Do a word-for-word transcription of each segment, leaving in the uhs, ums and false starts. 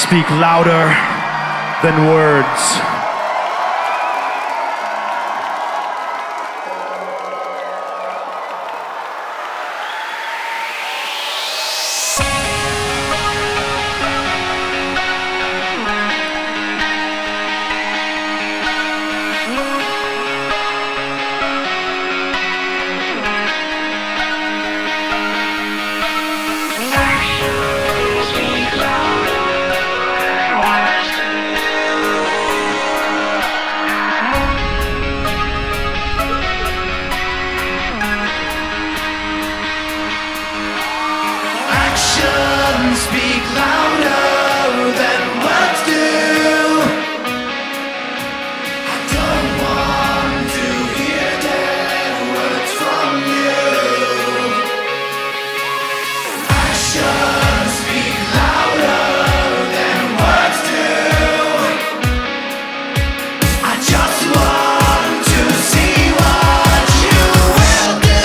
speak louder than words. Speak louder than words do. I don't want to hear dead words from you. Actions speak louder than words do. I just want to see what you will do.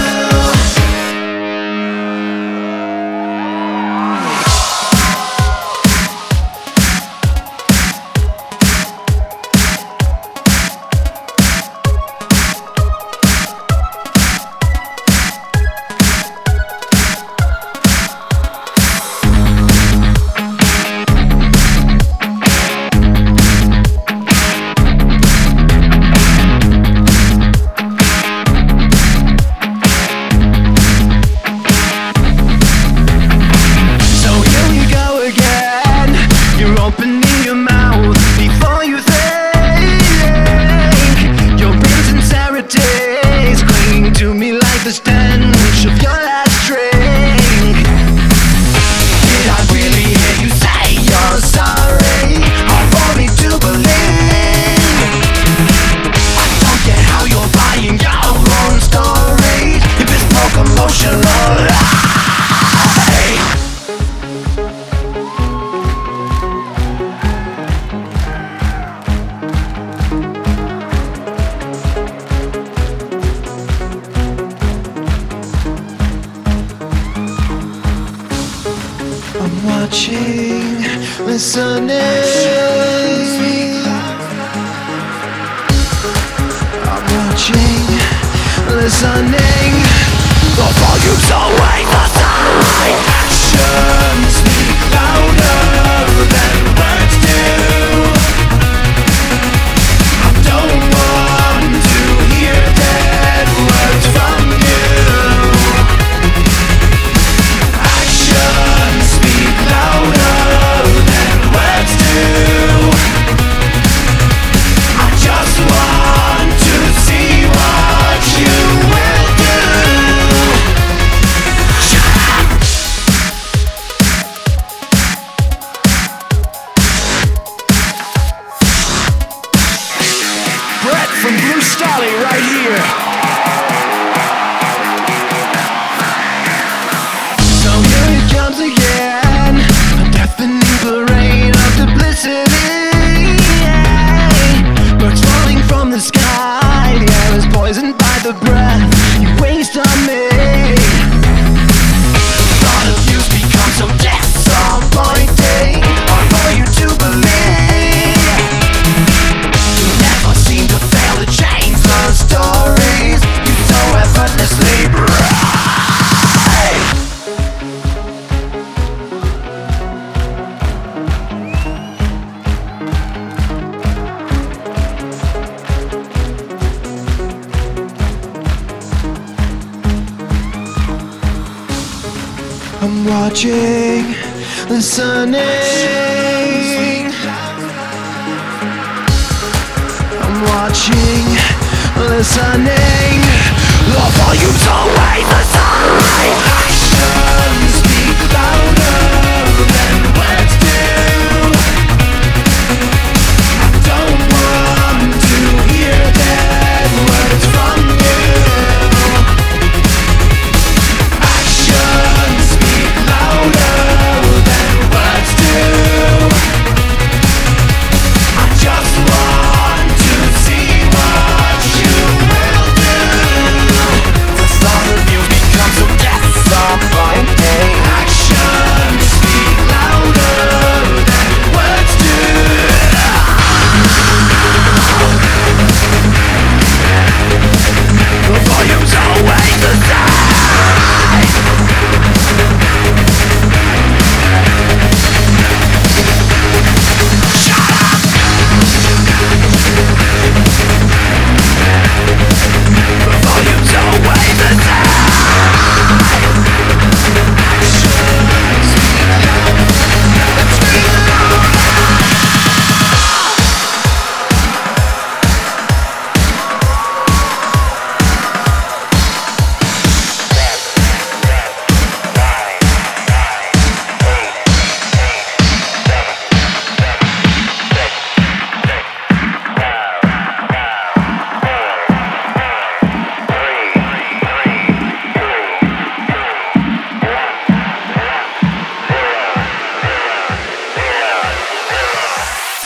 The stench of your last drink. Did I really hear you say you're sorry? Hard for me to believe. I don't get how you're buying your own story. If it's broke emotional lie. I'm watching, listening. I'm watching, listening. The volume's always the same. Actions speak louder than words do. I don't want to hear dead words from you. Actions speak louder than words do. I just want to see what you will do. Shut up. Brett from Blue Stolly right here. So here it comes again, a deafening parade of duplicity. Birds falling from the sky, the air is poisoned by the breath you waste on me. The thought of you's become so disappointing, hard for you to believe. You never seem to fail to change the stories you so effortlessly write. I'm watching, listening. I'm watching, listening. The volume's always the same. Actions speak louder